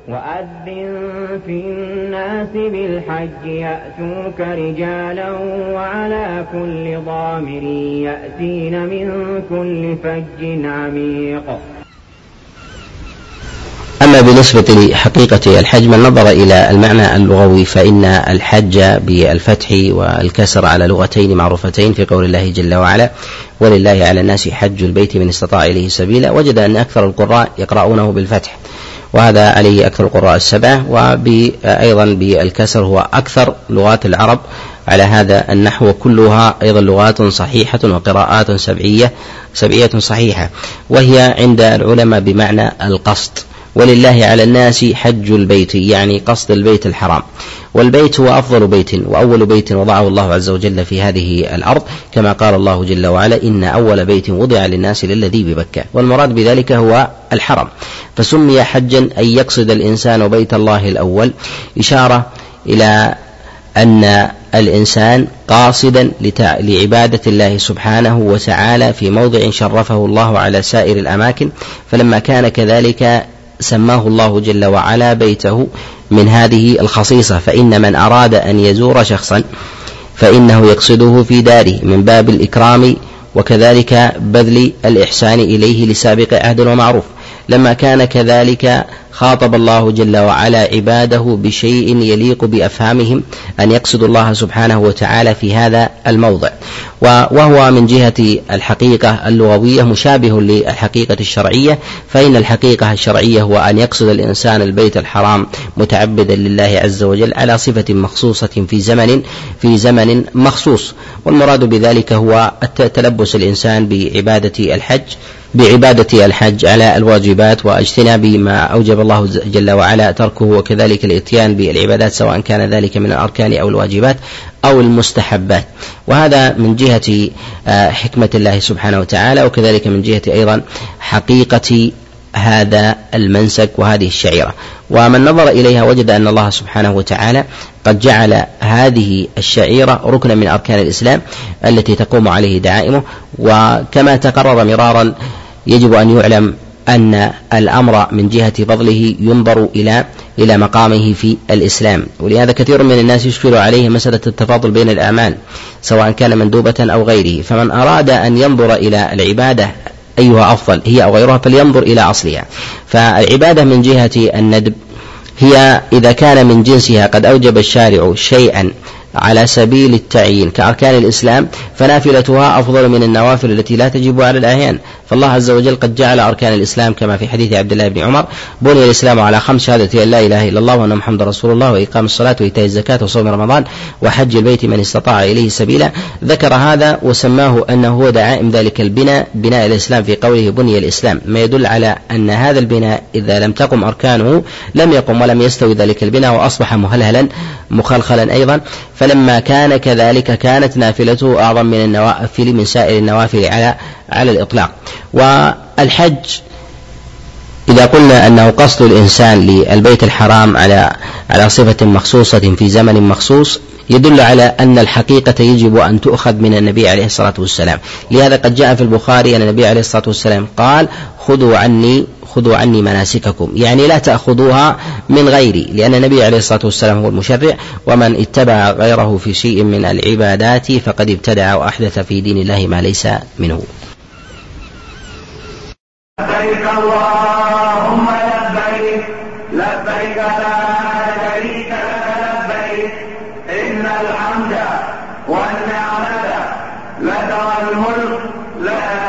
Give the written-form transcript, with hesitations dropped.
وأذن في الناس بالحج يأتوك رجالا وعلى كل ضامر يأتين من كل فج عميق. أما بالنسبة لحقيقة الحج من نظر إلى المعنى اللغوي فإن الحج بالفتح والكسر على لغتين معروفتين في قول الله جل وعلا ولله على الناس حج البيت من استطاع إليه سبيلا، وجد أن أكثر القراء يقرؤونه بالفتح، وهذا عليه أكثر القراء السبعة، وأيضا بالكسر هو أكثر لغات العرب على هذا النحو، كلها أيضا لغات صحيحة وقراءات سبعية صحيحة، وهي عند العلماء بمعنى القصد. ولله على الناس حج البيت يعني قصد البيت الحرام، والبيت هو أفضل بيت وأول بيت وضعه الله عز وجل في هذه الأرض، كما قال الله جل وعلا إن أول بيت وضع للناس للذي ببكة، والمراد بذلك هو الحرم، فسمي حجا أن يقصد الإنسان بيت الله الأول، إشارة إلى أن الإنسان قاصدا لعبادة الله سبحانه وتعالى في موضع شرفه الله على سائر الأماكن، فلما كان كذلك سماه الله جل وعلا بيته من هذه الخصيصة، فإن من أراد أن يزور شخصا فإنه يقصده في داره من باب الإكرام وكذلك بذل الإحسان إليه لسابق عهد ومعروف. لما كان كذلك خاطب الله جل وعلا عباده بشيء يليق بأفهامهم أن يقصد الله سبحانه وتعالى في هذا الموضع، وهو من جهة الحقيقة اللغوية مشابه للحقيقة الشرعية، فإن الحقيقة الشرعية هو أن يقصد الإنسان البيت الحرام متعبدا لله عز وجل على صفة مخصوصة في زمن مخصوص، والمراد بذلك هو تلبس الإنسان بعبادة الحج على الواجبات واجتناب ما أوجب الله جل وعلا تركه، وكذلك الإتيان بالعبادات سواء كان ذلك من الأركان أو الواجبات أو المستحبات، وهذا من جهة حكمة الله سبحانه وتعالى، وكذلك من جهة أيضا حقيقة هذا المنسك وهذه الشعيرة. ومن نظر إليها وجد أن الله سبحانه وتعالى قد جعل هذه الشعيرة ركنا من أركان الإسلام التي تقوم عليه دعائمه، وكما تقرر مرارا يجب أن يعلم أن الأمر من جهة فضله ينظر إلى مقامه في الإسلام، ولهذا كثير من الناس يشكل عليه مسألة التفاضل بين الأعمال سواء كان مندوبة أو غيره، فمن أراد أن ينظر إلى العبادة أيها أفضل هي أو غيرها فلينظر إلى أصلها. فالعبادة من جهة الندب هي إذا كان من جنسها قد أوجب الشارع شيئا على سبيل التعيين كأركان الإسلام فنافلتها أفضل من النوافل التي لا تجب على الأعيان، فالله عز وجل قد جعل أركان الإسلام كما في حديث عبد الله بن عمر بني الإسلام على 5 شهادة أن لا إله إلا الله وأن محمد رسول الله وإقام الصلاة وإيتاء الزكاة وصوم رمضان وحج البيت من استطاع إليه سبيلا. ذكر هذا وسماه أنه هو دعائم ذلك البناء، بناء الإسلام في قوله بني الإسلام، ما يدل على أن هذا البناء إذا لم تقم أركانه لم يقم ولم يستوي ذلك البناء وأصبح مهلهلا مخلخلا أيضا. فلما كان كذلك كانت نافلته أعظم من النوافل من سائر النوافل على الإطلاق. والحج إذا قلنا أنه قصد الإنسان للبيت الحرام على صفة مخصوصة في زمن مخصوص يدل على أن الحقيقة يجب أن تؤخذ من النبي عليه الصلاة والسلام. لهذا قد جاء في البخاري أن النبي عليه الصلاة والسلام قال خذوا عني مناسككم، يعني لا تأخذوها من غيري، لأن النبي عليه الصلاة والسلام هو المشرع، ومن اتبع غيره في شيء من العبادات فقد ابتدع وأحدث في دين الله ما ليس منه. لبيك اللهم لبيك لبيك لا شريك لك لبيك إن الحمد والنعمة لك والملك لا